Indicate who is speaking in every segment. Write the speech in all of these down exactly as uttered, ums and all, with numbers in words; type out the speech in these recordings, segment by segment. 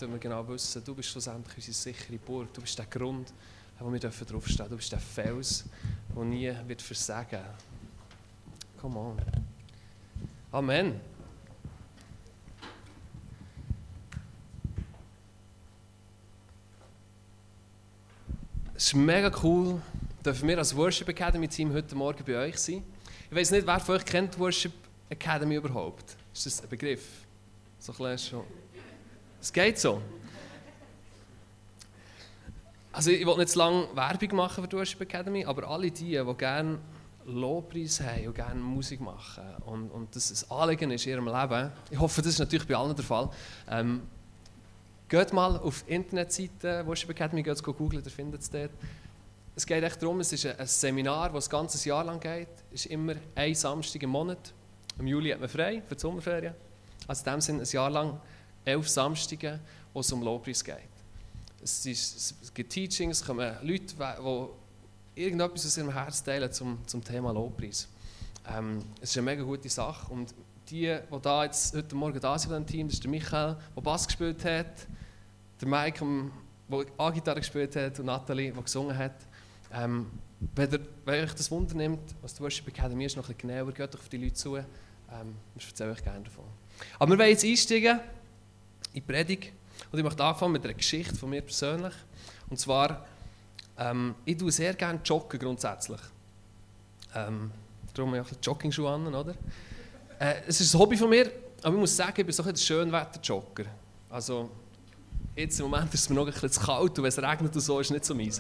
Speaker 1: weil wir genau wissen, du bist schlussendlich unsere sichere Burg. Du bist der Grund, wo wir draufstehen dürfen. Du bist der Fels, der nie wird versagen. Come on. Amen. Es ist mega cool, dürfen wir als Worship Academy Team heute Morgen bei euch sein. Ich weiss nicht, wer von euch kennt Worship Academy überhaupt? Ist das ein Begriff? So ein schon. Es geht so. Also ich will nicht zu lange Werbung machen für die Worship Academy, aber alle die, die gerne Lobpreis haben und gerne Musik machen und, und das ein Anliegen ist in ihrem Leben, ich hoffe, das ist natürlich bei allen der Fall, ähm, geht mal auf die Internetseite Worship Academy, geht googeln, ihr findet es dort. Es geht echt darum, es ist ein Seminar, das ein ganzes Jahr lang geht. Es ist immer ein Samstag im Monat. Im Juli hat man frei für die Sommerferien. Also in dem Sinne ein Jahr lang elf Samstage, wo es um Lobpreis geht. Es, ist, es gibt Teachings, es kommen Leute, die irgendetwas aus ihrem Herz teilen zum, zum Thema Lobpreis. Ähm, es ist eine mega gute Sache. Und die, die da jetzt heute Morgen da sind von dem Team, das ist der Michael, der Bass gespielt hat, der Mike, der A-Gitarre gespielt hat und Nathalie, die gesungen hat. Ähm, wenn, ihr, wenn euch das Wunder nimmt, was die Worship Academy ist, noch ein bisschen genauer, geht doch auf die Leute zu. Ähm, ich erzähle euch gerne davon. Aber wir wollen jetzt einsteigen in die Predigt. Und ich möchte anfangen mit einer Geschichte von mir persönlich. Und zwar, ähm, ich tue sehr gerne joggen grundsätzlich. Ähm, darum habe ich auch Jogging-Schuhe an, oder? Äh, es ist ein Hobby von mir, aber ich muss sagen, ich bin so ein Schönwetter-Jogger. Also, jetzt im Moment ist es mir noch ein bisschen zu kalt und wenn es regnet und so, ist es nicht so meins.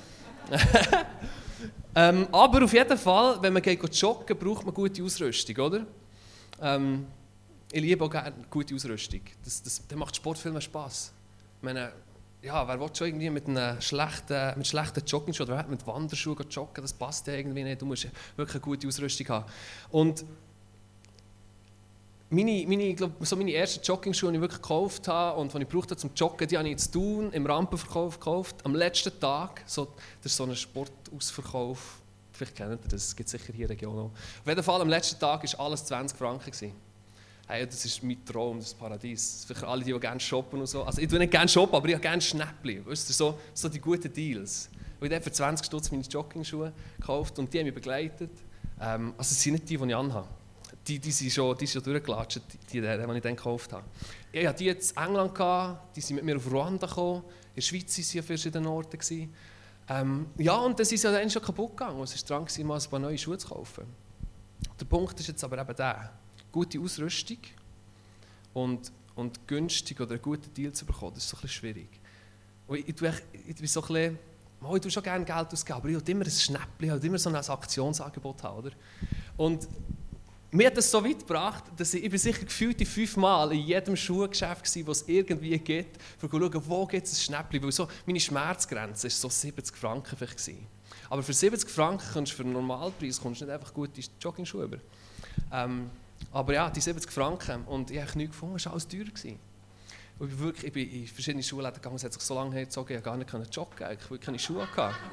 Speaker 1: ähm, aber auf jeden Fall, wenn man geht joggen, braucht man gute Ausrüstung, oder? Ähm, ich liebe auch gerne gute Ausrüstung. Das, das, das macht Sport viel mehr Spass. Ich meine, ja, wer will schon irgendwie mit einem schlechten, mit schlechten Jogging-Schuhen oder mit Wanderschuhen joggen, das passt ja irgendwie nicht. Du musst wirklich eine gute Ausrüstung haben. Und Meine, meine, ich glaube, so meine ersten Jogging-Schuhe, die ich wirklich gekauft habe und die ich brauchte zum Joggen, die habe ich in Thun im Rampenverkauf gekauft. Am letzten Tag, so, das ist so ein Sportausverkauf, vielleicht kennt ihr das, es gibt sicher hier in der Region auch. Auf jeden Fall, am letzten Tag war alles zwanzig Franken. Hey, das ist mein Traum, das Paradies. Für alle, die, die gerne shoppen und so. Also ich tue nicht gerne shoppen, aber ich habe gerne Schnäppchen. Weißt du, so, so die guten Deals. Und ich habe für zwanzig Stutz meine Jogging-Schuhe gekauft und die haben mich begleitet. Ähm, also es sind nicht die, die ich anhabe. Die, die sind schon, die sind schon durchgelatscht, die, die, die ich dann gekauft habe. Ich hatte die jetzt in England, gehabt, die sind mit mir auf Ruanda gekommen, in der Schweiz waren sie an verschiedenen Orten. Ähm, ja, und dann sind sie dann schon kaputt gegangen. Es war dran, mal ein paar neue Schuhe zu kaufen. Der Punkt ist jetzt aber eben der, gute Ausrüstung und, und günstig oder einen guten Deal zu bekommen, das ist so ein bisschen schwierig. Und ich, ich, ich, ich bin so ein bisschen, ich tue schon gerne Geld ausgeben, aber ich will immer ein Schnäppchen, ich will immer so ein Aktionsangebot haben, oder? Und mir hat das so weit gebracht, dass ich, ich bin sicher gefühlt fünfmal in jedem Schuhgeschäft war, wo es irgendwie gibt, um zu schauen, wo gibt es ein Schnäppchen. Weil so, meine Schmerzgrenze war so siebzig Franken vielleicht gewesen. Aber für siebzig Franken kommst du für einen Normalpreis kommst du nicht einfach gute Jogging-Schuhe über. Ähm, aber ja, die siebzig Franken. Und ich habe nichts gefunden, es war alles teuer gewesen. Und ich bin, wirklich, ich bin in verschiedene Schulläden gegangen, es hat sich so lange hergezogen, ich konnte gar nicht joggen, ich hatte keine Schuhe.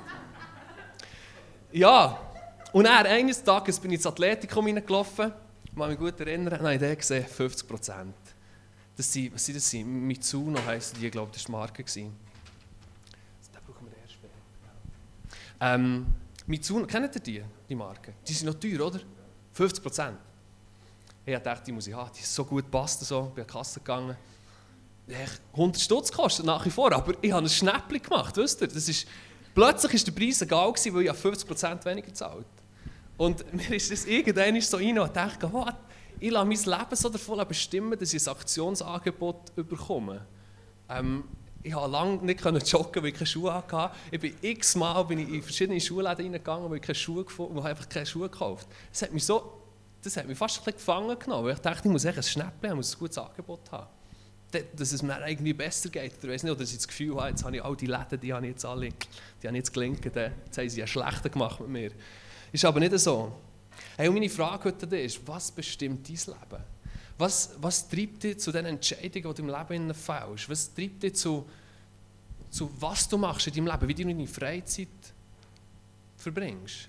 Speaker 1: Ja. Und dann, eines Tages bin ich ins Athletikum hineingelaufen, ich kann mich gut erinnern, und habe ich gesehen, fünfzig Prozent. Das sind, was sind das? Mizuno heissen die, glaube ich, das war die Marke. Da brauchen wir erst später. Ähm, Mizuno, kennt ihr die, die Marke? Die sind noch teuer, oder? fünfzig Prozent. Ich dachte, die muss ich haben, die ist so gut gepasst, so. Ich bin an die Kasse gegangen. hundert Stutz kostet nach wie vor, aber ich habe ein Schnäppchen gemacht, wisst ihr? Das ist, plötzlich war der Preis egal, weil ich fünfzig Prozent weniger gezahlt. Und mir ist das irgendwann so rein und dachte, oh, ich lasse mein Leben so davon bestimmen, dass ich ein Aktionsangebot bekomme. Ähm, ich konnte lange nicht joggen, weil ich keine Schuhe hatte. Ich bin x-mal bin ich in verschiedene Schuhläden reingegangen, weil ich keine Schuhe gefunden habe, einfach keine Schuhe gekauft. Das hat mich, so, das hat mich fast ein bisschen gefangen genommen, weil ich dachte, ich muss ein Schnäppchen haben, ich muss ein gutes Angebot haben. Dass es mir irgendwie besser geht. Ich weiß nicht, oder dass ich das Gefühl habe, jetzt habe ich all die Läden, die habe ich jetzt alle, die haben jetzt gelinkt, jetzt haben sie ja schlechter gemacht mit mir. Ist aber nicht so. Hey, und meine Frage heute ist, was bestimmt dein Leben? Was, was treibt dich zu den Entscheidungen, die du im Leben fällst? Was treibt dich zu, zu was du machst in deinem Leben, wie du deine Freizeit verbringst?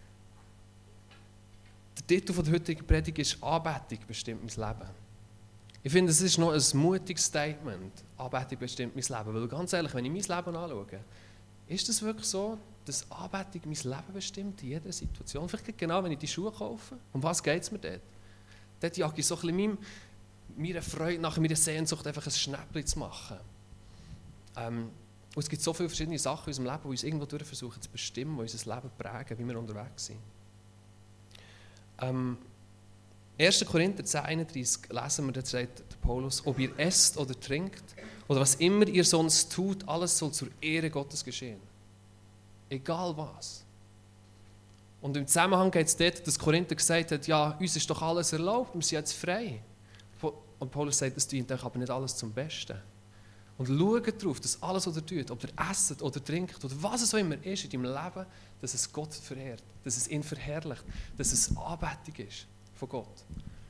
Speaker 1: Der Titel der heutigen Predigt ist «Anbetung bestimmt mein Leben». Ich finde, es ist noch ein mutiges Statement. Anbetung bestimmt mein Leben. Weil ganz ehrlich, wenn ich mein Leben anschaue, ist es wirklich so, dass Anbetung mein Leben bestimmt in jeder Situation? Vielleicht genau, wenn ich die Schuhe kaufe. Um was geht es mir dort? Dort jage ich so ein bisschen meinem, meiner Freude nach, meiner Sehnsucht, einfach ein Schnäppchen zu machen. Ähm, und es gibt so viele verschiedene Sachen in unserem Leben, die uns irgendwo durch versuchen zu bestimmen, die unser Leben prägen, wie wir unterwegs sind. Ähm, erster Korinther zehn einunddreißig lesen wir, da sagt der Paulus, ob ihr esst oder trinkt oder was immer ihr sonst tut, alles soll zur Ehre Gottes geschehen. Egal was. Und im Zusammenhang geht es dort, dass Korinther gesagt hat, ja, uns ist doch alles erlaubt, wir sind jetzt frei. Und Paulus sagt, es dient euch aber nicht alles zum Besten. Und schaut darauf, dass alles, was ihr tut, ob ihr esst oder trinkt oder was es auch immer ist in deinem Leben, dass es Gott verehrt, dass es ihn verherrlicht, dass es Anbetung ist von Gott.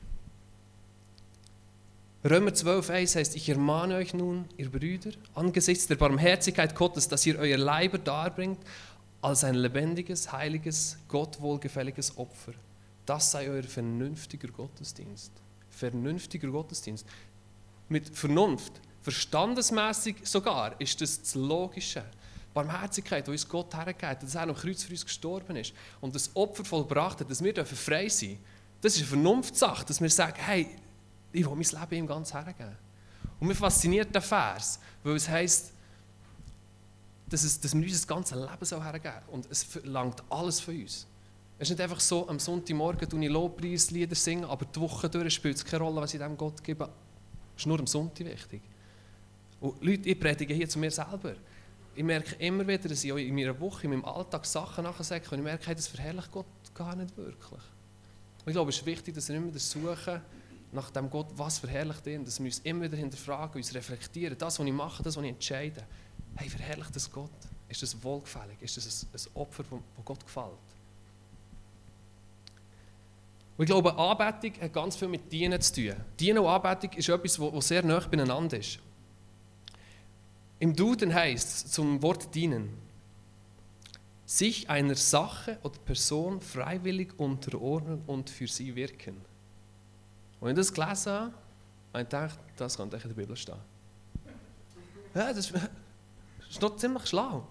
Speaker 1: Römer zwölf eins heißt, ich ermahne euch nun, ihr Brüder, angesichts der Barmherzigkeit Gottes, dass ihr euer Leiber darbringt als ein lebendiges, heiliges, Gott wohlgefälliges Opfer. Das sei euer vernünftiger Gottesdienst. Vernünftiger Gottesdienst. Mit Vernunft, verstandesmässig sogar, ist das das Logische. Barmherzigkeit, die uns Gott hergegeben, dass er am Kreuz für uns gestorben ist und das Opfer vollbracht hat, dass wir frei sein dürfen. Das ist eine Vernunftssache, dass wir sagen, hey, ich will mein Leben ihm ganz hergeben. Und mir fasziniert der Vers, weil es heisst, dass, es, dass wir uns das ganze Leben so hergeben. Und es verlangt alles von uns. Es ist nicht einfach so, am Sonntagmorgen tue ich Lobpreislieder singen, aber die Woche durch spielt es keine Rolle, was ich dem Gott gebe. Es ist nur am Sonntag wichtig. Und Leute, ich predige hier zu mir selber. Ich merke immer wieder, dass ich in meiner Woche, in meinem Alltag Sachen nachsage und ich merke, hey, das verherrlicht Gott gar nicht wirklich. Und ich glaube, es ist wichtig, dass wir immer wieder suchen nach dem Gott, was verherrlicht ihn, dass wir uns immer wieder hinterfragen, uns reflektieren, das, was ich mache, das, was ich entscheide. Hey, verherrlicht das Gott? Ist das wohlgefällig? Ist das ein, ein Opfer, das Gott gefällt? Und ich glaube, Anbetung hat ganz viel mit Dienen zu tun. Dienen und Anbetung ist etwas, das sehr nah beieinander ist. Im Duden heisst es zum Wort dienen, sich einer Sache oder Person freiwillig unterordnen und für sie wirken. Und wenn ich das gelesen habe, habe ich gedacht, das könnte in der Bibel stehen. Ja, das ist noch ziemlich schlau.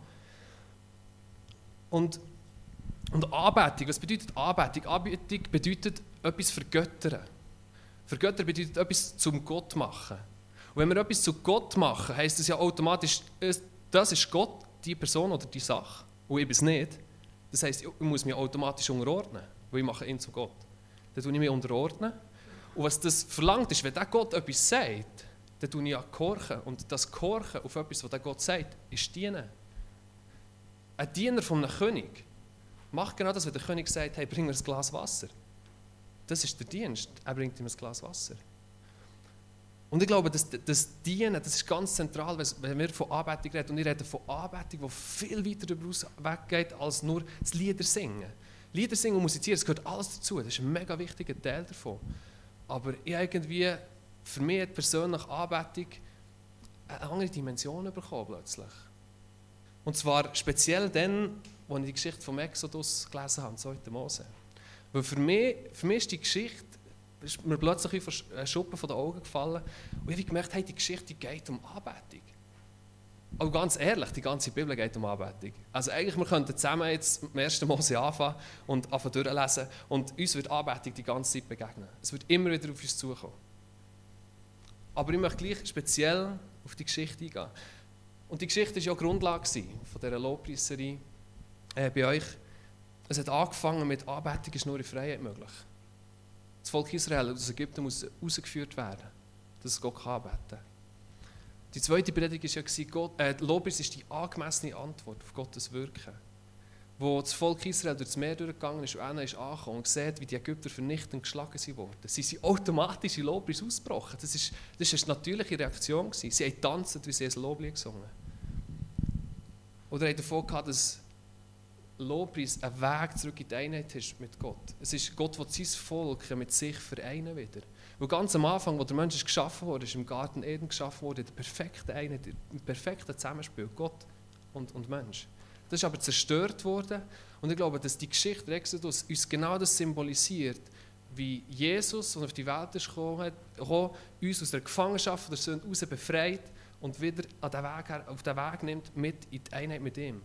Speaker 1: Und, und Anbetung, was bedeutet Anbetung? Anbetung bedeutet etwas vergöttern. Vergöttern bedeutet etwas zum Gott machen. Und wenn wir etwas zu Gott machen, heisst das ja automatisch, das ist Gott, die Person oder die Sache, und ich bin es nicht. Das heisst, ich muss mich automatisch unterordnen, weil ich mache ihn zu Gott. Dann tue ich mich unterordnen. Und was das verlangt ist, wenn der Gott etwas sagt, dann tue ich ja gehorchen. Und das Gehorchen auf etwas, was der Gott sagt, ist dienen. Ein Diener von einem König macht genau das, wenn der König sagt, hey, bring mir ein Glas Wasser. Das ist der Dienst. Er bringt ihm ein Glas Wasser. Und ich glaube, das, das Dienen, das ist ganz zentral, wenn wir von Anbetung reden. Und ich rede von Anbetung, die viel weiter darüber weggeht, als nur das Lieder singen. Lieder singen und musizieren, das gehört alles dazu. Das ist ein mega wichtiger Teil davon. Aber ich irgendwie, für mich hat persönlich Anbetung eine andere Dimension bekommen plötzlich. Und zwar speziell dann, als ich die Geschichte vom Exodus gelesen habe, zweiten Mose. Weil für mich, für mich ist die Geschichte, ist mir plötzlich wie von Schuppen von den Augen gefallen. Und ich habe gemerkt, hey, die Geschichte geht um Anbetung. Aber ganz ehrlich, die ganze Bibel geht um Anbetung. Also eigentlich, wir könnten zusammen jetzt mit dem ersten Mose anfangen und anfangen durchlesen und uns wird Anbetung die ganze Zeit begegnen. Es wird immer wieder auf uns zukommen. Aber ich möchte gleich speziell auf die Geschichte eingehen. Und die Geschichte war ja Grundlage von dieser Lobpreiserie äh, bei euch. Es hat angefangen mit Anbetung ist nur in Freiheit möglich. Das Volk Israel aus Ägypten muss herausgeführt werden, dass es Gott anbeten kann. Die zweite Predigt war ja, Gott, äh, Lobpreis ist die angemessene Antwort auf Gottes Wirken. Wo das Volk Israel durch das Meer durchgegangen ist und einer ist angekommen und sieht, wie die Ägypter vernichtend geschlagen wurden. Sie sind automatisch in Lobpreis ausgebrochen. Das ist, das ist eine natürliche Reaktion. Sie haben getanzt, wie sie ein Loblied gesungen haben. Oder haben davon gehabt, dass Lobpreis ein Weg zurück in die Einheit ist mit Gott. Es ist Gott, der sein Volk mit sich vereinen wieder. Weil ganz am Anfang, wo der Mensch geschaffen wurde, ist im Garten Eden geschaffen worden, der perfekte Einheit, im perfekten Zusammenspiel, Gott und, und Mensch. Das ist aber zerstört worden und ich glaube, dass die Geschichte der Exodus uns genau das symbolisiert, wie Jesus, der auf die Welt ist gekommen, gekommen, uns aus der Gefangenschaft der Sünde heraus befreit und wieder an den Weg, auf den Weg nimmt, mit in die Einheit mit ihm.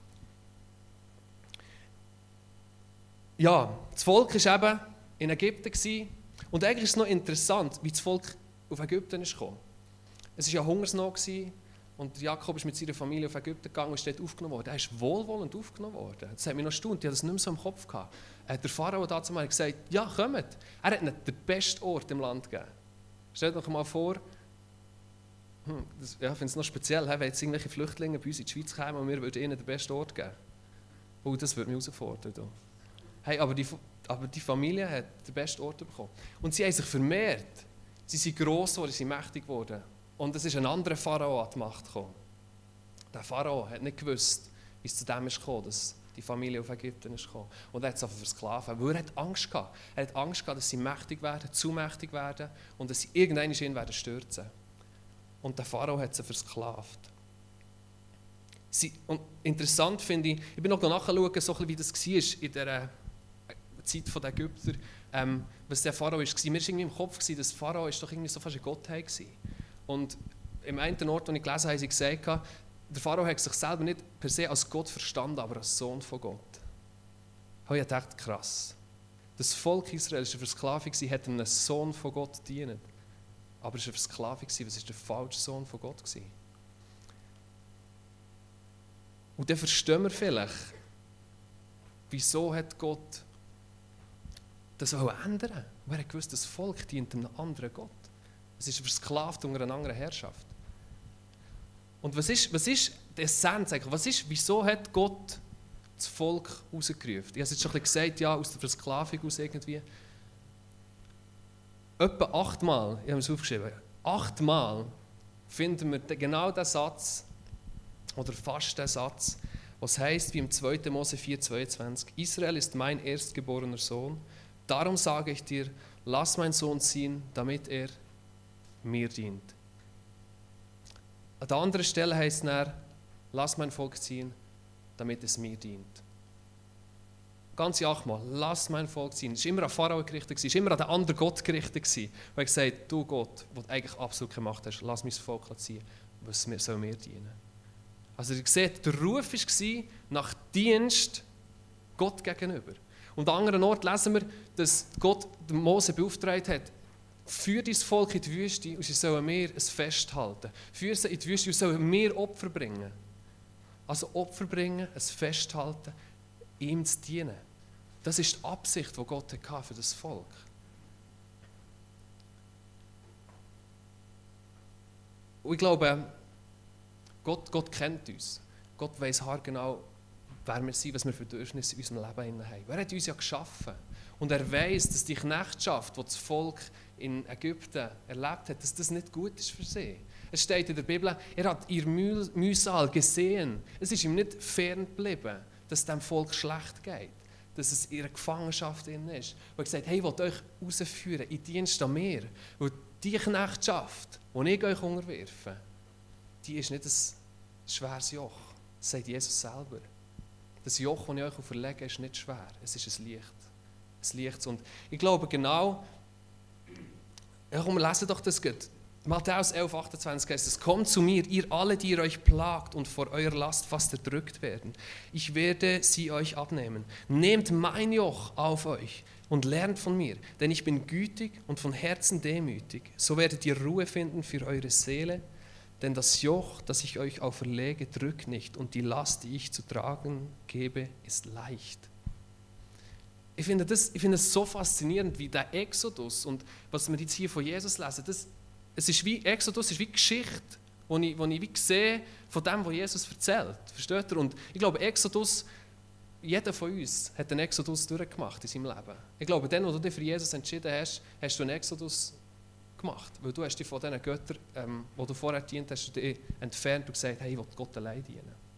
Speaker 1: Ja, das Volk war eben in Ägypten gewesen. Und eigentlich ist es noch interessant, wie das Volk auf Ägypten ist gekommen. Es war ja Hungersnot gewesen, und Jakob ist mit seiner Familie auf Ägypten gegangen und ist dort aufgenommen worden. Er ist wohlwollend aufgenommen worden. Das hat mich noch erstaunt, ich hatte das nicht mehr so im Kopf gehabt. Der Pharao hat dazu mal gesagt, ja, kommt. Er hat nicht den besten Ort im Land gegeben. Stellt euch mal vor, hm, das, ja, ich finde es noch speziell, wenn jetzt irgendwelche Flüchtlinge bei uns in die Schweiz kommen und wir würden ihnen den besten Ort geben. Oh, das würde mich herausfordern. Hey, aber, die, aber die Familie hat den besten Ort bekommen. Und sie haben sich vermehrt. Sie sind gross geworden, sie sind mächtig geworden. Und es ist ein anderer Pharao an die Macht gekommen. Der Pharao hat nicht gewusst, wie es zu dem ist gekommen, dass die Familie auf Ägypten ist gekommen. Und er hat es einfach versklaven, weil er hat Angst gehabt. Er hat Angst gehabt, dass sie mächtig werden, zu mächtig werden und dass sie irgendwann ihn werden stürzen. Und der Pharao hat sie versklavt. Sie, und interessant finde ich, ich bin noch nachschauen, so wie das war in der Zeit der Ägypter, ähm, was der Pharao war. Mir war irgendwie im Kopf, dass Pharao ist doch irgendwie so fast eine Gottheit war. Und im einen Ort, wo ich gelesen habe, haben sie gesagt, der Pharao hat sich selber nicht per se als Gott verstanden, aber als Sohn von Gott. Ich dachte, krass. Das Volk Israel war eine Versklavung, sie hätten einem Sohn von Gott dienen. Aber es war eine Versklavung, was war der falsche Sohn von Gott? Und dann verstehen wir vielleicht, wieso hat Gott das ändern? Wer hat gewusst, das Volk dient einem anderen Gott? Es ist versklavt unter einer anderen Herrschaft. Und was ist, was ist die Essenz eigentlich? Was ist, wieso hat Gott das Volk rausgerufen? Ich habe es jetzt schon ein bisschen gesagt, ja, aus der Versklavung aus irgendwie. Etwa achtmal, ich habe es aufgeschrieben, achtmal finden wir genau den Satz, oder fast den Satz, was heißt wie im zweiten Mose vier zweiundzwanzig, Israel ist mein erstgeborener Sohn, darum sage ich dir, lass meinen Sohn ziehen, damit er mir dient. An der anderen Stelle heißt es dann, lass mein Volk ziehen, damit es mir dient. Ganz achtmal, lass mein Volk ziehen. Es war immer an Pharao gerichtet, es war immer an den anderen Gott gerichtet. Weil er gesagt hat, du Gott, der du eigentlich absolut keine Macht hast, lass mein Volk ziehen, was soll mir dienen. Also ihr seht, der Ruf war nach Dienst Gott gegenüber. Und an anderen Ort lesen wir, dass Gott Mose beauftragt hat, führ dein Volk in die Wüste und sie sollen mir ein Fest halten. Führ sie in die Wüste und sie sollen mir Opfer bringen. Also Opfer bringen, ein Fest halten, ihm zu dienen. Das ist die Absicht, die Gott hatte für das Volk. Und ich glaube, Gott, Gott kennt uns. Gott weiss haargenau, wer wir sind, was wir für Bedürfnisse in unserem Leben haben. Er hat uns ja geschaffen. Und er weiss, dass die Knechtschaft, die das Volk in Ägypten erlebt hat, dass das nicht gut ist für sie. Es steht in der Bibel, er hat ihr Mühsal gesehen. Es ist ihm nicht fern geblieben, dass es dem Volk schlecht geht, dass es in ihrer Gefangenschaft ist. Und er hat gesagt, hey, ich will euch rausführen, in Dienst an mir. Weil die Knechtschaft, die ich euch unterwerfe, die ist nicht ein schweres Joch. Das sagt Jesus selber. Das Joch, das ich euch auferlege, ist nicht schwer. Es ist ein Licht. Ein Licht. Und ich glaube genau, ja, komm, lesen doch das gut. Matthäus elf achtundzwanzig heißt es, kommt zu mir, ihr alle, die ihr euch plagt und vor eurer Last fast erdrückt werden. Ich werde sie euch abnehmen. Nehmt mein Joch auf euch und lernt von mir, denn ich bin gütig und von Herzen demütig. So werdet ihr Ruhe finden für eure Seele, denn das Joch, das ich euch auferlege, drückt nicht und die Last, die ich zu tragen gebe, ist leicht. Ich finde das, ich finde das so faszinierend, wie der Exodus und was wir jetzt hier von Jesus lesen, das, es ist wie, Exodus ist wie Geschichte, die ich, die ich wie sehe von dem, was Jesus erzählt. Versteht ihr? Und ich glaube, Exodus, jeder von uns hat einen Exodus durchgemacht in seinem Leben. Ich glaube, dann, wo du dich für Jesus entschieden hast, hast du einen Exodus gemacht. Weil du hast dich von diesen Göttern, ähm, die du vorher dient hast, du dich entfernt und gesagt, hey, ich will Gott allein dienen.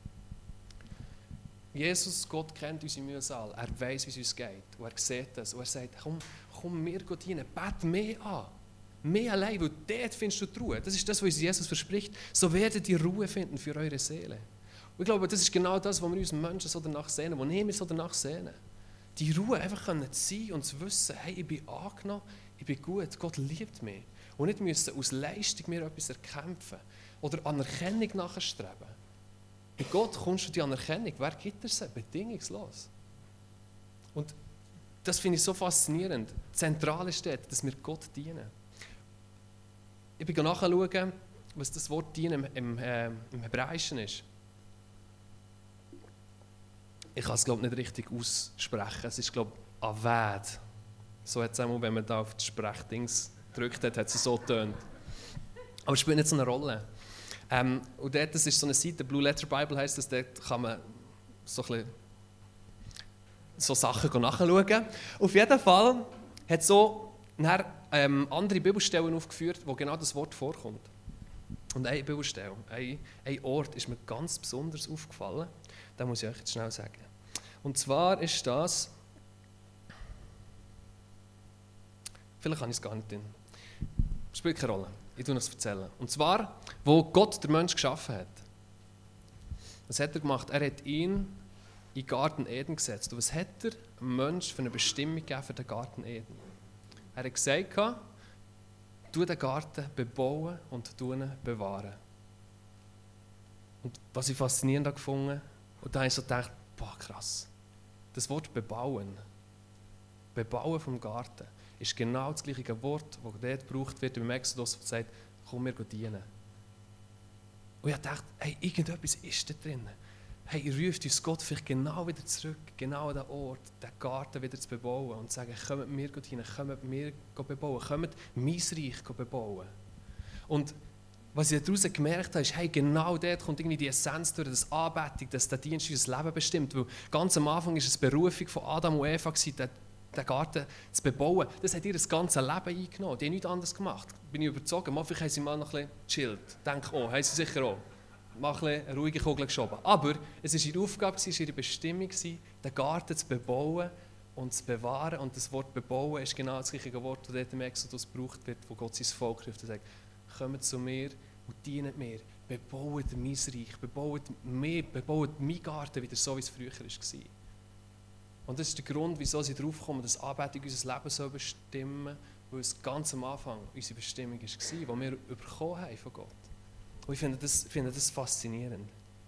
Speaker 1: Jesus, Gott kennt unsere Mühsal, er weiß, wie es uns geht und er sieht das und er sagt, komm, komm mir Gott dienen, bet mehr an, mehr allein, weil dort findest du die Ruhe. Das ist das, was uns Jesus verspricht, so werdet ihr Ruhe finden für eure Seele. Und ich glaube, das ist genau das, was wir uns Menschen so danach sehnen, wo wir so danach sehnen. Die Ruhe einfach können zu sein und zu wissen, hey, ich bin angenommen, ich bin gut, Gott liebt mich. Und nicht müssen aus Leistung mir etwas erkämpfen oder Anerkennung nachstreben. Bei Gott kommst du die Anerkennung, wer gibt dir sie? Bedingungslos. Und das finde ich so faszinierend. Zentral ist dort, dass wir Gott dienen. Ich bin nachschauen, was das Wort dienen im, im, äh, im Hebräischen ist. Ich kann es glaube nicht richtig aussprechen. Es ist glaube ich Aved. So hat es einmal, wenn man da auf das Sprechdings gedrückt hat, hat es so getönt. Aber es spielt nicht so eine Rolle. Ähm, und dort, das ist so eine Seite, Blue Letter Bible heisst das, dort kann man so, ein bisschen, so Sachen nachschauen. Auf jeden Fall hat so dann, ähm, andere Bibelstellen aufgeführt, wo genau das Wort vorkommt. Und eine Bibelstelle, ein, ein Ort ist mir ganz besonders aufgefallen. Das muss ich euch jetzt schnell sagen. Und zwar ist das, vielleicht kann ich es gar nicht drin. Spielt keine Rolle. Ich tue es erzählen. Und zwar, wo Gott den Menschen geschaffen hat. Was hat er gemacht? Er hat ihn in den Garten Eden gesetzt. Und was hat er dem Menschen für eine Bestimmung gegeben für den Garten Eden? Er hat gesagt, du den Garten bebauen und bewahren. Und was ich faszinierend gefunden, und da habe ich so gedacht, boah, krass. Das Wort bebauen, bebauen vom Garten, ist genau das gleiche Wort, das dort gebraucht wird im Exodus, das sagt, komm, wir dienen. Und ich dachte, hey, irgendetwas ist da drin. Hey, ruft uns Gott vielleicht genau wieder zurück, genau an den Ort, den Garten wieder zu bebauen und zu sagen, kommt mir dienen, kommt mir bebauen, kommt mein Reich bebauen. Und was ich daraus gemerkt habe, ist, hey, genau dort kommt irgendwie die Essenz durch, das Anbetung, dass der Dienst unser Leben bestimmt. Weil ganz am Anfang war es eine Berufung von Adam und Eva, den, den Garten zu bebauen. Das hat ihr das ganze Leben eingenommen. Die haben nichts anderes gemacht. Bin ich überzeugt. Mal, vielleicht haben sie mal noch ein bisschen gechillt. Denke, oh, haben sie sicher auch. Mal ein bisschen eine ruhige Kugel geschoben. Aber es war ihre Aufgabe, es war ihre Bestimmung, den Garten zu bebauen und zu bewahren. Und das Wort bebauen ist genau das gleiche Wort, das dort im Exodus gebraucht wird, wo Gott sein Volk ruft und sagt, kommt zu mir und dient mir, bebaut mein Reich, bebaut mich, bebaut meinen Garten wieder so, wie es früher war. Und das ist der Grund, wieso sie darauf kommen, dass Anbetung unser Leben so bestimmen soll, weil es ganz am Anfang unsere Bestimmung war, die wir bekommen haben von Gott. Und ich finde das, finde das faszinierend.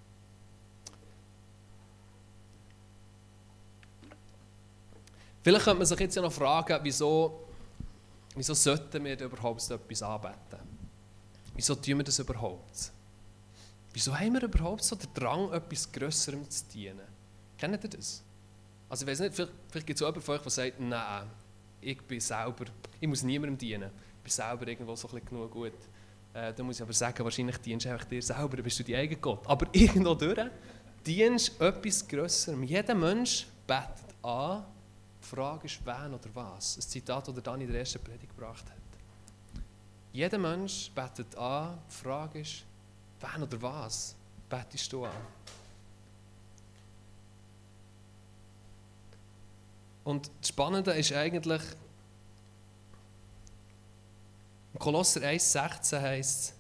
Speaker 1: Vielleicht könnte man sich jetzt ja noch fragen, wieso, wieso sollten wir überhaupt so etwas anbeten? Wieso tun wir das überhaupt? Wieso haben wir überhaupt so den Drang, etwas Grösserem zu dienen? Kennt ihr das? Also ich weiß nicht, vielleicht, vielleicht gibt es jemanden von euch, der sagt, nein, ich bin selber, ich muss niemandem dienen. Ich bin selber irgendwo so ein bisschen genug gut. Äh, da muss ich aber sagen, wahrscheinlich dienst du einfach dir selber, dann bist du dein eigener Gott. Aber irgendwo durch dienst du etwas Grösserem. Jeder Mensch betet an, die Frage ist, wen oder was. Ein Zitat, das Dani in der ersten Predigt gebracht hat. Jeder Mensch betet an, die Frage ist, wen oder was betest du an? Und das Spannende ist eigentlich, in Kolosser eins sechzehn heißt,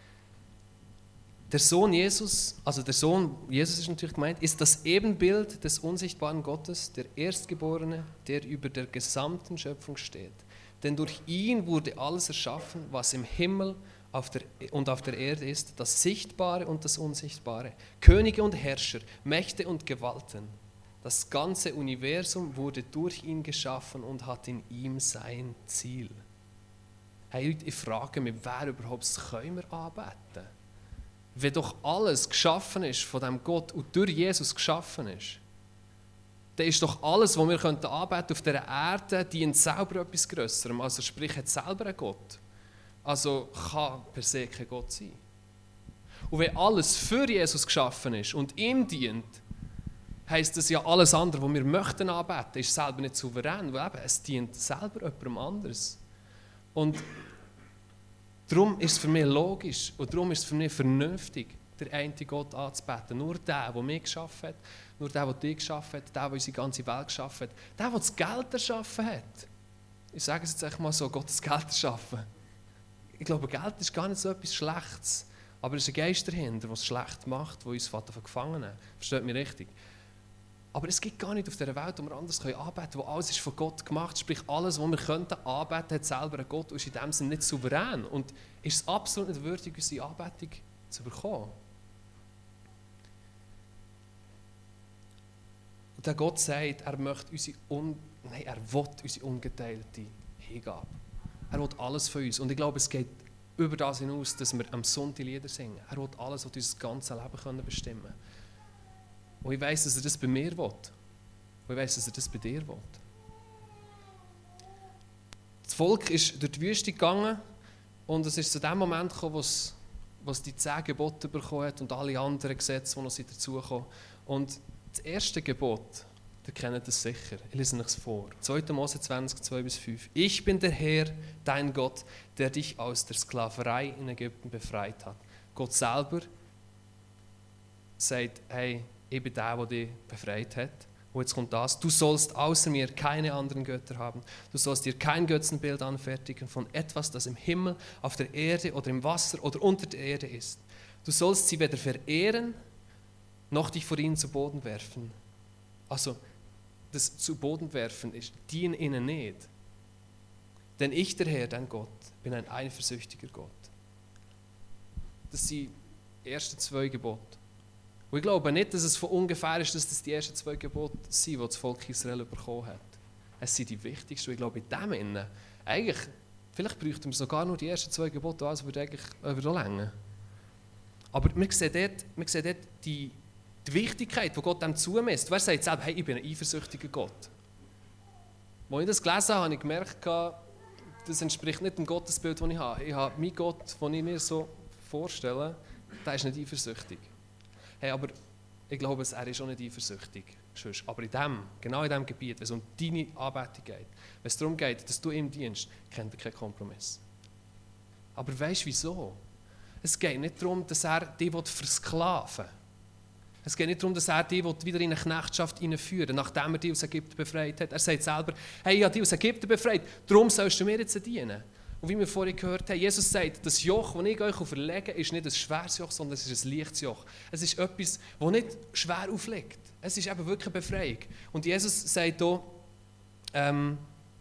Speaker 1: der Sohn Jesus, also der Sohn Jesus ist natürlich gemeint, ist das Ebenbild des unsichtbaren Gottes, der Erstgeborene, der über der gesamten Schöpfung steht. Denn durch ihn wurde alles erschaffen, was im Himmel auf der, und auf der Erde ist, das Sichtbare und das Unsichtbare, Könige und Herrscher, Mächte und Gewalten. Das ganze Universum wurde durch ihn geschaffen und hat in ihm sein Ziel. Hey, ich frage mich, wer überhaupt können wir anbeten? Wenn doch alles geschaffen ist von dem Gott und durch Jesus geschaffen ist, dann ist doch alles, was wir anbeten auf dieser Erde, dient selber etwas Grösserem. Also sprich, hat selber einen Gott. Also kann per se kein Gott sein. Und wenn alles für Jesus geschaffen ist und ihm dient, heisst das ja, alles andere, was wir möchten anbeten, ist selber nicht souverän, weil eben, es dient selber jemandem anderes. Und darum ist es für mich logisch und darum ist es für mich vernünftig, den einen Gott anzubeten. Nur der, der mich geschaffen hat, nur der, der dich geschaffen hat, der, der unsere ganze Welt geschaffen hat, der, der das Geld erschaffen hat. Ich sage es jetzt einfach mal so, Gott das Geld erschaffen. Ich glaube, Geld ist gar nicht so etwas Schlechtes, aber es ist ein Geist dahinter, der es schlecht macht, der uns Vater gefangen hat. Versteht mich richtig? Aber es gibt gar nicht auf dieser Welt, wo wir anders anbeten können, wo alles ist von Gott gemacht. Sprich, alles, was wir könnten anbeten, hat selber einen Gott und ist in dem Sinne nicht souverän. Und ist es absolut nicht würdig, unsere Anbetung zu bekommen. Und der Gott sagt, er möchte unsere, un Nein, er will unsere ungeteilte Hingabe. Er will alles von uns. Und ich glaube, es geht über das hinaus, dass wir am Sonntag Lieder singen. Er will alles, was unser ganzes Leben bestimmen können. Und ich weiss, dass er das bei mir will. Und ich weiss, dass er das bei dir will. Das Volk ist durch die Wüste gegangen und es ist zu dem Moment gekommen, wo es, wo es die zehn Gebote bekommen hat und alle anderen Gesetze, die noch dazukommen. Und das erste Gebot, ihr kennt es sicher, ich lese es vor. zweiter Mose zwanzig, zwei bis fünf. Ich bin der Herr, dein Gott, der dich aus der Sklaverei in Ägypten befreit hat. Gott selber sagt, hey, ich bin der, der dich befreit hat. Und jetzt kommt das, du sollst außer mir keine anderen Götter haben. Du sollst dir kein Götzenbild anfertigen von etwas, das im Himmel, auf der Erde oder im Wasser oder unter der Erde ist. Du sollst sie weder verehren, noch dich vor ihnen zu Boden werfen. Also, das zu Boden werfen ist, dien ihnen nicht. Denn ich, der Herr, dein Gott, bin ein eifersüchtiger Gott. Das sind die ersten zwei Gebote. Und ich glaube nicht, dass es von ungefähr ist, dass das die ersten zwei Gebote sind, die das Volk Israel bekommen hat. Es sind die wichtigsten. Und ich glaube, in dem Innen, eigentlich, vielleicht bräuchten wir sogar nur die ersten zwei Gebote, also würde eigentlich über länger. Aber wir sehen dort, wir sehen dort die, die Wichtigkeit, die Gott dem zumisst. Wer sagt selbst, hey, ich bin ein eifersüchtiger Gott? Als ich das gelesen habe, habe ich gemerkt, das entspricht nicht dem Gottesbild, das ich habe. Ich habe meinen Gott, den ich mir so vorstelle, der ist nicht eifersüchtig. Hey, aber ich glaube, er ist auch nicht eifersüchtig. Aber in dem, genau in diesem Gebiet, wenn es um deine Anbetung geht, wenn es darum geht, dass du ihm dienst, kennt er keinen Kompromiss. Aber weißt du wieso? Es geht nicht darum, dass er dich versklaven will. Es geht nicht darum, dass er dich wieder in eine Knechtschaft hineinführen will, nachdem er dich aus Ägypten befreit hat. Er sagt selber, hey, ich habe dich aus Ägypten befreit, darum sollst du mir jetzt dienen. Und wie wir vorhin gehört haben, Jesus sagt, das Joch, das ich euch auferlege, ist nicht ein schweres Joch, sondern es ist ein leichtes Joch. Es ist etwas, das nicht schwer aufliegt. Es ist eben wirklich eine Befreiung. Und Jesus sagt hier, ähm,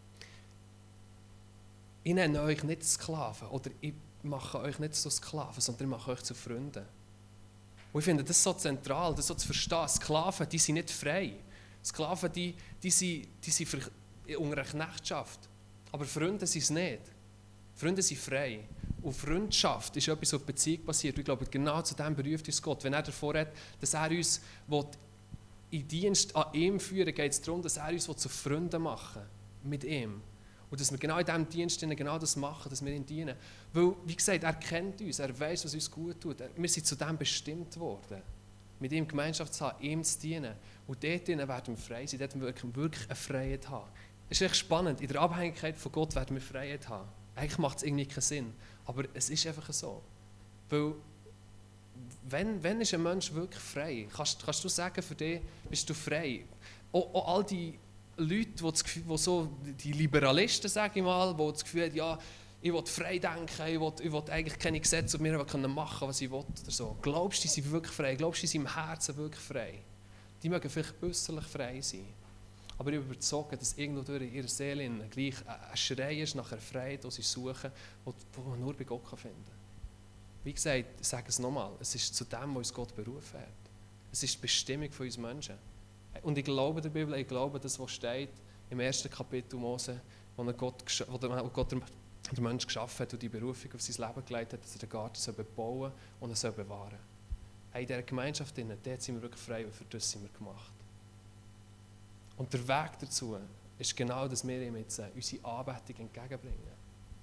Speaker 1: ich nenne euch nicht Sklaven oder ich mache euch nicht so Sklaven, sondern ich mache euch zu Freunden. Und ich finde das so zentral, das so zu verstehen. Sklaven, die sind nicht frei. Sklaven, die, die sind, die sind unter einer Knechtschaft. Aber Freunde sind es nicht. Freunde sind frei. Und Freundschaft ist etwas, was auf Beziehung basiert. Ich glaube, genau zu dem beruft uns Gott. Wenn er davor hat, dass er uns in Dienst an ihm führen will, geht es darum, dass er uns zu Freunden machen will, mit ihm. Und dass wir genau in diesem Dienst genau das machen, dass wir ihm dienen. Weil, wie gesagt, er kennt uns, er weiß, was uns gut tut. Wir sind zu dem bestimmt worden, mit ihm Gemeinschaft zu haben, ihm zu dienen. Und dort werden wir frei sein, dort werden wir wirklich eine Freiheit haben. Es ist echt spannend, in der Abhängigkeit von Gott werden wir Freiheit haben. Eigentlich macht es irgendwie keinen Sinn, aber es ist einfach so. Weil, wenn, wenn ist ein Mensch wirklich frei? Kannst, kannst du sagen, für dich bist du frei? Auch, auch all die Leute, die, das Gefühl, die so, die Liberalisten, sage ich mal, die das Gefühl haben, ja, ich will frei denken, ich will, ich will eigentlich keine Gesetze auf mir machen können, was ich will. Oder so. Glaubst du, die sind wirklich frei? Glaubst du, die sind im Herzen wirklich frei? Die mögen vielleicht äußerlich frei sein. Aber ich bin überzeugt, dass irgendwo durch ihre Seele gleich ein Schrei ist nach einer Freiheit, die sie suchen, die man nur bei Gott finden kann. Wie gesagt, ich sage es nochmal, es ist zu dem, was uns Gott berufen hat. Es ist die Bestimmung von uns Menschen. Und ich glaube der Bibel, ich glaube, das, was steht im ersten Kapitel Mose, wo Gott, wo Gott den Menschen geschaffen hat und die Berufung auf sein Leben gelegt hat, dass er den Garten soll bauen und er soll bewahren. In dieser Gemeinschaft, dort sind wir wirklich frei und für das sind wir gemacht. Und der Weg dazu ist genau, dass wir ihm jetzt unsere Anbetung entgegenbringen.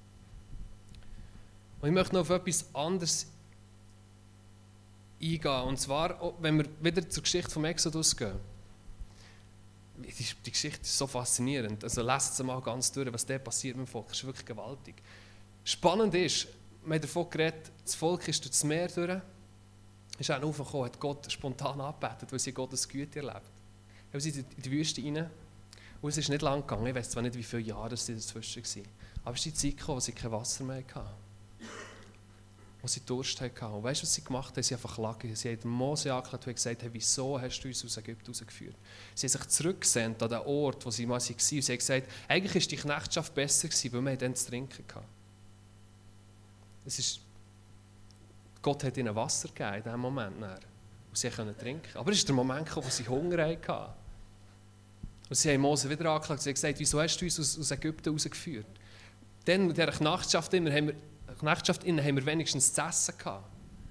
Speaker 1: Und ich möchte noch auf etwas anderes eingehen. Und zwar, wenn wir wieder zur Geschichte vom Exodus gehen. Die, die Geschichte ist so faszinierend. Also lasst es mal ganz durch, was da passiert mit dem Volk. Das ist wirklich gewaltig. Spannend ist, wir haben davon geredet, das Volk ist durch das Meer durch, ist auch aufgekommen, hat Gott spontan angebetet, weil sie Gottes Güte erlebt. Wir sind in die Wüste rein und es ist nicht lang gegangen. Ich weiß zwar nicht, wie viele Jahre sie dazwischen waren, aber es ist die Zeit gekommen, wo sie kein Wasser mehr hatten. wo sie Durst hatten. Und weißt du, was sie gemacht haben? Sie haben einfach gelagen. Sie haben den Mose angeklagt und gesagt, hey, wieso hast du uns aus Ägypten rausgeführt? Sie haben sich zurückgesehnt an den Ort, wo sie mal waren. Und sie haben gesagt, eigentlich war die Knechtschaft besser gewesen, weil wir dann zu trinken hatten. Es ist, Gott hat ihnen Wasser gegeben in diesem Moment. Und sie konnten trinken. Aber es ist der Moment gekommen, wo sie Hunger hatten. Und sie haben Mose wieder angeklagt. Sie haben gesagt, wieso hast du uns aus, aus Ägypten rausgeführt? Dann mit dieser Knechtschaft haben wir, Knechtschaft innen haben wir wenigstens zu essen gehabt.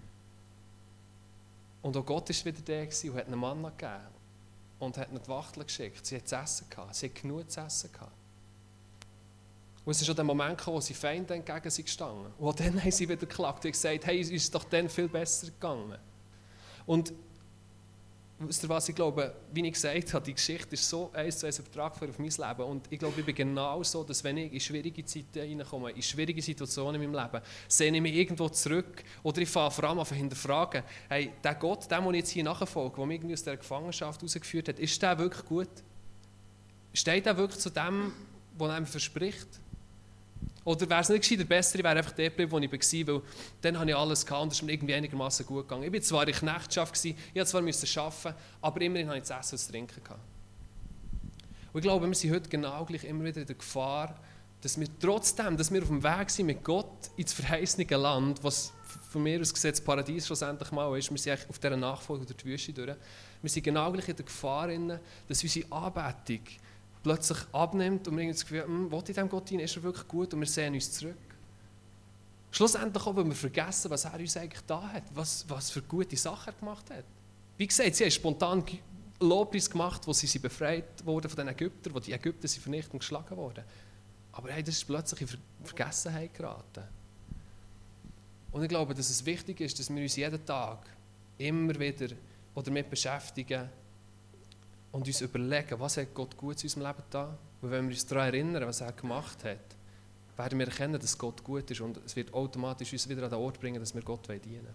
Speaker 1: Und auch Gott war wieder da und hat einen Manna gegeben. Und hat ihnen die Wachteln geschickt. Sie hatten zu essen gehabt. Sie hatten genug zu essen gehabt. Und es ist schon der Moment gekommen, wo sie Feinde entgegen sind gestanden. Und auch dann haben sie wieder geklagt und gesagt, hey, es ist doch dann viel besser gegangen. Und wisst ihr was, ich glaube, wie ich gesagt habe, die Geschichte ist so eins zu eins übertragbar auf mein Leben. Und ich glaube, ich bin genau so, dass wenn ich in schwierige Zeiten reinkomme, in schwierige Situationen in meinem Leben, sehne ich mich irgendwo zurück oder ich fange vor allem an zu hinterfragen, hey, der Gott, dem, den ich jetzt hier nachfolge, der mich irgendwie aus dieser Gefangenschaft rausgeführt hat, ist der wirklich gut? Steht der wirklich zu dem, was er einem verspricht? Oder wäre es nicht gescheiter besser, ich wäre einfach der geblieben, wo ich war, weil dann hatte ich alles gehabt und es ist mir irgendwie einigermaßen gut gegangen. Ich war zwar in Knechtschaft, ich musste zwar arbeiten, aber immerhin hatte ich zu essen und zu trinken gehabt. Und ich glaube, wir sind heute genau gleich immer wieder in der Gefahr, dass wir trotzdem, dass wir auf dem Weg sind mit Gott ins verheißene Land, was von mir aus gesehen das Paradies schlussendlich mal ist, wir sind eigentlich auf dieser Nachfolge durch die Wüste durch, wir sind genau gleich in der Gefahr, dass unsere Anbetung plötzlich abnimmt und wir haben das Gefühl, hm, will ich diesem Gott hinein, ist er wirklich gut und wir sehen uns zurück. Schlussendlich auch, weil wir vergessen, was er uns eigentlich da hat, was, was für gute Sachen er gemacht hat. Wie gesagt, sie haben spontan Lobpreis gemacht, wo sie befreit wurden von den Ägyptern, wo die Ägypter sind vernichtet und geschlagen wurden. Aber hey, das ist plötzlich in Ver- Vergessenheit geraten. Und ich glaube, dass es wichtig ist, dass wir uns jeden Tag immer wieder damit beschäftigen, und uns überlegen, was hat Gott gut in unserem Leben getan. Und wenn wir uns daran erinnern, was er gemacht hat, werden wir erkennen, dass Gott gut ist und es wird automatisch uns wieder an den Ort bringen, dass wir Gott dienen wollen.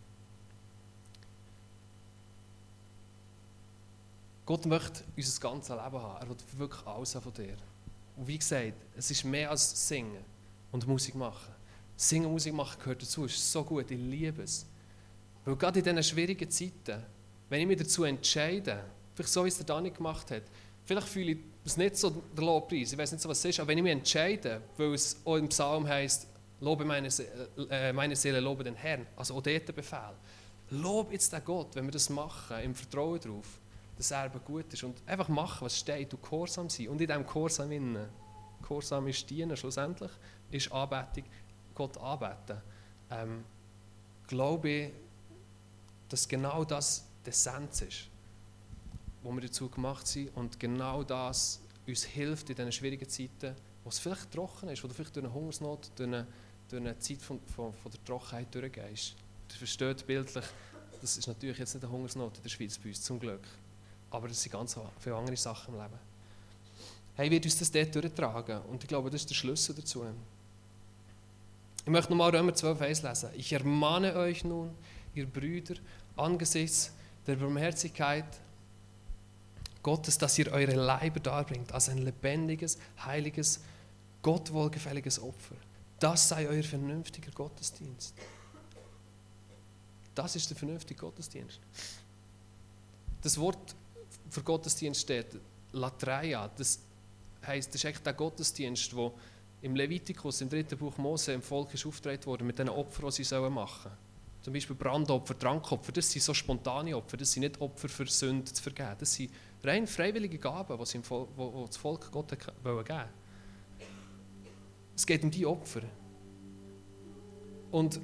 Speaker 1: Gott möchte unser ganzes Leben haben. Er will wirklich alles von dir. Und wie gesagt, es ist mehr als Singen und Musik machen. Singen und Musik machen gehört dazu, es ist so gut, ich liebe es. Weil gerade in diesen schwierigen Zeiten, wenn ich mich dazu entscheide, vielleicht so, wie es der Dani gemacht hat. Vielleicht fühle ich es nicht so, der Lobpreis, ich weiß nicht so, was es ist, aber wenn ich mich entscheide, weil es auch im Psalm heisst, lobe meine, Se- äh, meine Seele, lobe den Herrn, also auch dort der Befehl. Lob jetzt den Gott, wenn wir das machen, im Vertrauen darauf, dass er eben gut ist und einfach machen, was steht und gehorsam sein. Und in diesem Gehorsam innen, Gehorsam ist dienen, schlussendlich, ist Anbetung, Gott anbeten. Ähm, glaube ich, dass genau das die Essenz ist, wo wir dazu gemacht sind und genau das uns hilft in diesen schwierigen Zeiten, wo es vielleicht trocken ist, wo du vielleicht durch eine Hungersnot, durch eine, durch eine Zeit von, von, von der Trockenheit durchgehst. Du versteht bildlich, das ist natürlich jetzt nicht eine Hungersnot in der Schweiz bei uns, zum Glück, aber das sind ganz viele andere Sachen im Leben. Hey, wird uns das dort durchtragen und ich glaube, das ist der Schlüssel dazu. Ich möchte nochmal Römer zwölf eins lesen. Ich ermahne euch nun, ihr Brüder, angesichts der Barmherzigkeit Gottes, dass ihr eure Leiber darbringt als ein lebendiges, heiliges, Gott wohlgefälliges Opfer. Das sei euer vernünftiger Gottesdienst. Das ist der vernünftige Gottesdienst. Das Wort für Gottesdienst steht Latreia. Das heisst, das ist eigentlich der Gottesdienst, der im Levitikus, im dritten Buch Mose, im Volk ist aufgetragen worden mit den Opfern, die sie machen sollen. Zum Beispiel Brandopfer, Trankopfer, das sind so spontane Opfer, das sind nicht Opfer für Sünden zu vergeben. Das sind rein freiwillige Gaben, die das Volk Gott geben wollte. Es geht um die Opfer. Und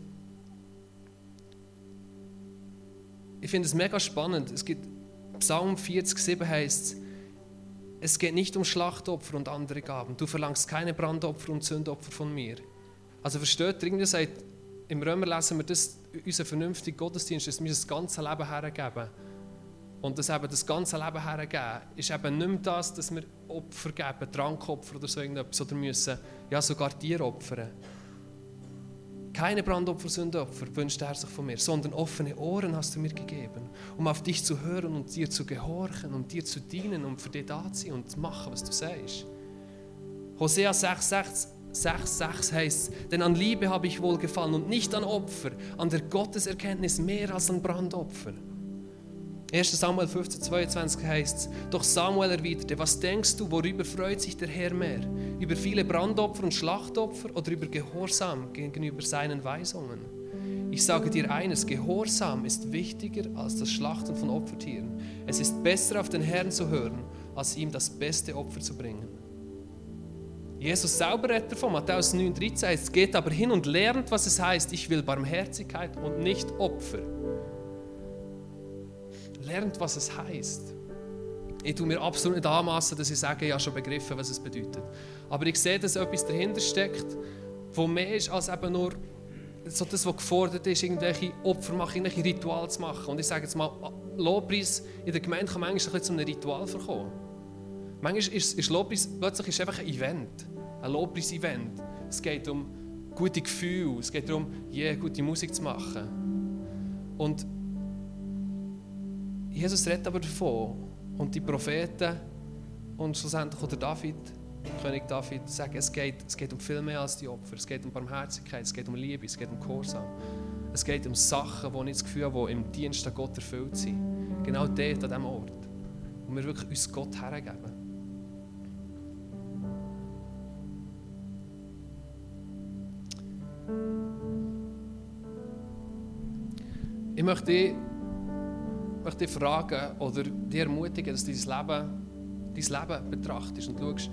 Speaker 1: ich finde es mega spannend. Es gibt Psalm vierzig sieben heisst, es geht nicht um Schlachtopfer und andere Gaben. Du verlangst keine Brandopfer und Sündopfer von mir. Also versteht ihr, irgendwie sagt, im Römer lesen wir, dass unser vernünftiger Gottesdienst ist, dass wir das ganze Leben hergeben. Und das eben das ganze Leben hergeben, ist eben nicht mehr das, dass wir Opfer geben, Trankopfer oder so irgendetwas, oder müssen ja sogar Tiere opfern. Keine Brandopfer, Sündopfer wünscht er sich von mir, sondern offene Ohren hast du mir gegeben, um auf dich zu hören und dir zu gehorchen und dir zu dienen und für dich da zu sein und zu machen, was du sagst. Hosea sechs sechs sechs heisst es, denn an Liebe habe ich wohlgefallen und nicht an Opfer, an der Gotteserkenntnis mehr als an Brandopfer. erster Samuel fünfzehn zweiundzwanzig heisst es, doch Samuel erwiderte, was denkst du, worüber freut sich der Herr mehr? Über viele Brandopfer und Schlachtopfer oder über Gehorsam gegenüber seinen Weisungen? Ich sage dir eines, Gehorsam ist wichtiger als das Schlachten von Opfertieren. Es ist besser, auf den Herrn zu hören, als ihm das beste Opfer zu bringen. Jesus selber redet davon, Matthäus neun dreizehn heißt, geht aber hin und lernt, was es heißt, ich will Barmherzigkeit und nicht Opfer. Lernt, was es heisst. Ich tue mir absolut nicht anmassen, dass ich sage, ich habe schon begriffen, was es bedeutet. Aber ich sehe, dass etwas dahinter steckt, das mehr ist als eben nur so das, was gefordert ist, irgendwelche Opfer machen, irgendwelche Rituale zu machen. Und ich sage jetzt mal, Lobpreis in der Gemeinde kann manchmal ein bisschen zu einem Ritual verkommen. Manchmal ist, ist Lobpreis plötzlich ist einfach ein Event, ein Lobpreis-Event. Es geht um gute Gefühle, es geht darum, yeah, gute Musik zu machen. Und Jesus redet aber davon. Und die Propheten und schlussendlich auch der David, König David, sagen, es geht, es geht um viel mehr als die Opfer. Es geht um Barmherzigkeit, es geht um Liebe, es geht um Gehorsam. Es geht um Sachen, die ich das Gefühl habe, die im Dienst an Gott erfüllt sind. Genau dort, an diesem Ort. Wo wir wirklich uns Gott hergeben. Ich möchte dich, möchte dich fragen oder dich ermutigen, dass du dein Leben, dein Leben betrachtest und schaust,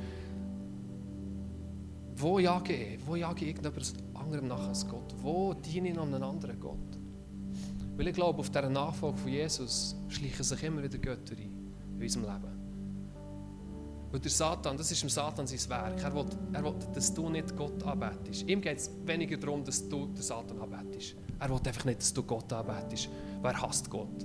Speaker 1: wo jage ich? Wo jage ich irgendetwas anderem nach als Gott? Wo diene ich noch einem anderen Gott? Weil ich glaube, auf dieser Nachfolge von Jesus schleichen sich immer wieder Götter ein in unserem Leben. Und der Satan, das ist dem Satan sein Werk. Er will, er will, dass du nicht Gott anbetest. Ihm geht es weniger darum, dass du den Satan anbetest. Er will einfach nicht, dass du Gott anbetest. Wer hasst Gott?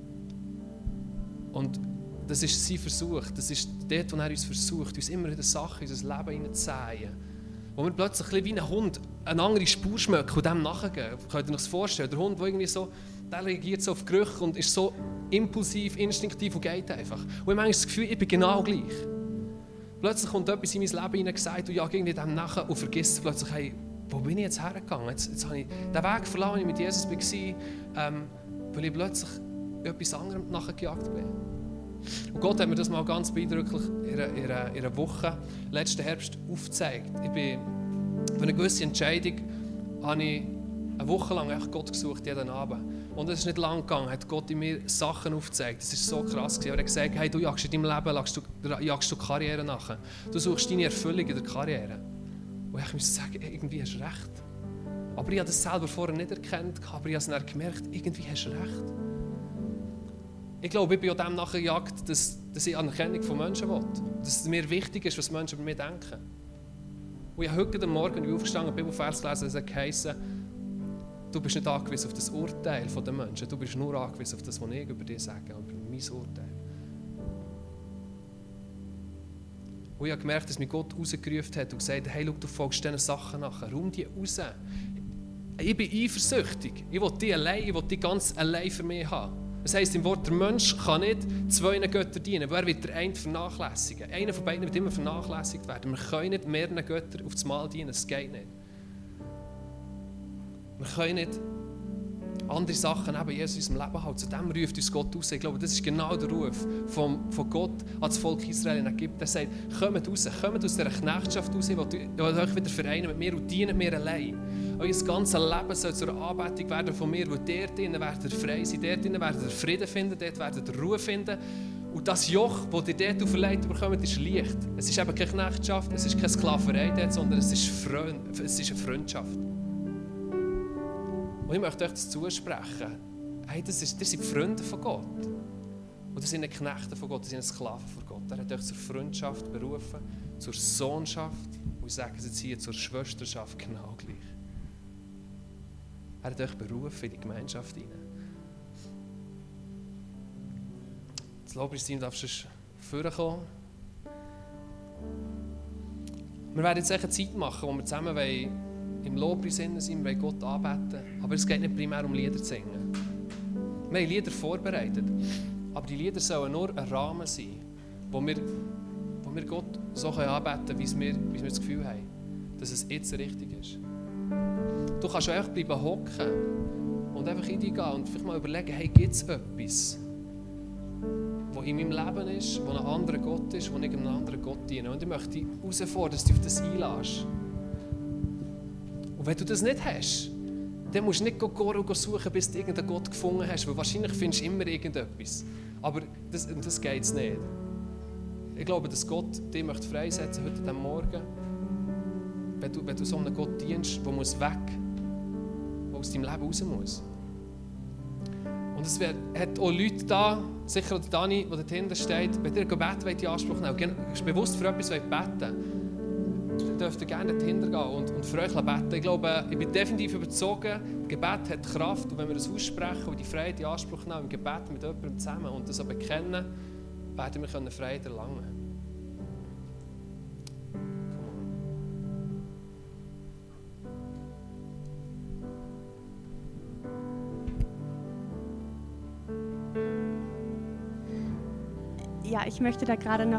Speaker 1: Und das ist sein Versuch. Das ist dort, wo er uns versucht, uns immer wieder Sachen in unser Leben hineinzuzeigen. Wo wir plötzlich wie ein Hund eine andere Spur schmecken und dem nachgehen. Könnt ihr euch das vorstellen? Der Hund, der irgendwie so, der reagiert so auf Gerüche und ist so impulsiv, instinktiv und geht einfach. Und ich habe manchmal das Gefühl, ich bin genau gleich. Plötzlich kommt etwas in mein Leben hinein gesagt und ja, irgendwie dem nachher und vergisst plötzlich, hey, wo bin ich jetzt hergegangen? Jetzt, jetzt habe ich den Weg verlassen, den ich mit Jesus war, ähm, weil ich plötzlich etwas anderem nachgejagt bin. Und Gott hat mir das mal ganz beeindruckend in einer, in einer, in einer Woche letzten Herbst aufgezeigt. Ich bin für eine gewisse Entscheidung habe ich eine Woche lang echt Gott gesucht, jeden Abend. Und es ist nicht lang gegangen, hat Gott in mir Sachen aufgezeigt. Das war so krass. Er hat gesagt, hey, du jagst in deinem Leben jagst du, jagst du Karriere nach. Du suchst deine Erfüllung in der Karriere. Und ich musste sagen, irgendwie hast du recht. Aber ich habe das selber vorher nicht erkannt, aber ich habe es dann gemerkt, irgendwie hast du recht. Ich glaube, ich bin auch dem nachgejagt, dass, dass ich Anerkennung von Menschen will. Dass es mir wichtig ist, was Menschen über mich denken. Und ich habe heute Morgen, als ich aufgestanden bin, Bibelvers gelesen, es hat geheißen, du bist nicht angewiesen auf das Urteil der Menschen, du bist nur angewiesen auf das, was ich über dich sage, über mein Urteil. Und ich habe gemerkt, dass mich Gott rausgerufen hat und gesagt hat, hey, schau, du folgst diesen Sachen nachher, räum die raus. Ich bin eifersüchtig, ich will die allein, ich will die ganz allein für mich haben. Das heisst im Wort, der Mensch kann nicht zwei Göttern dienen, weil er wird der eine vernachlässigen. Einer von beiden wird immer vernachlässigt werden. Wir können nicht mehreren Göttern auf das Mal dienen, das geht nicht. Wir können nicht andere Sachen neben Jesus in unserem Leben haben. Zu dem ruft uns Gott raus. Ich glaube, das ist genau der Ruf von, von Gott an das Volk Israel in Ägypten. Er sagt, kommt raus, kommt aus dieser Knechtschaft raus, ich will euch wieder vereinen mit mir und dient mir allein. Euer ganzes Leben soll zur Anbetung werden von mir, weil dort drinnen werdet ihr frei sein, dort drinnen werdet ihr Frieden finden, dort werdet ihr Ruhe finden. Und das Joch, das ihr dort auferlegt bekommt, ist leicht. Es ist eben keine Knechtschaft, es ist keine Sklaverei dort, sondern es ist, Freund, es ist eine Freundschaft. Und ich möchte euch das zusprechen. Hey, das ist, das sind Freunde von Gott. Und das sind nicht Knechte von Gott, das sind Sklaven von Gott. Er hat euch zur Freundschaft berufen, zur Sohnschaft und ich sage es jetzt hier, zur Schwesterschaft genau gleich. Er hat euch berufen in die Gemeinschaft hinein. Das Lobpreisteam darfst du vorkommen. Wir werden jetzt eine Zeit machen, wo wir zusammen im Lobpreis sind, wir wollen Gott anbeten. Aber es geht nicht primär um Lieder zu singen. Wir haben Lieder vorbereitet. Aber die Lieder sollen nur ein Rahmen sein, wo wir, wo wir Gott so anbeten können, wie wir, wie wir das Gefühl haben. dass es jetzt richtig ist. Du kannst einfach bleiben hocken und einfach in dich gehen und vielleicht mal überlegen, hey, gibt es etwas, was in meinem Leben ist, wo ein anderer Gott ist, wo ich einem anderen Gott diene. Und ich möchte dich herausfordern, dass du dich auf das einlässt. Und wenn du das nicht hast, dann musst du nicht gehen suchen, bis du irgendeinen Gott gefunden hast, weil wahrscheinlich findest du immer irgendetwas. Aber das, das geht es nicht. Ich glaube, dass Gott dich möchte freisetzen heute am Morgen, wenn du, wenn du so einem Gott dienst, der muss weg, der aus deinem Leben raus muss. Und es wär, hat auch Leute da, sicher der Dani, der dahinter steht, wenn ihr ein Gebet in Anspruch nehmen wollt, bewusst für etwas beten wollt, dann dürft ihr gerne dahinter gehen und, und für euch beten. Ich glaube, ich bin definitiv überzeugt, Gebet hat Kraft und wenn wir das aussprechen und die Freiheit in Anspruch nehmen, im Gebet mit jemandem zusammen und das auch bekennen, werden wir Freiheit erlangen können.
Speaker 2: Ja, ich möchte da gerade noch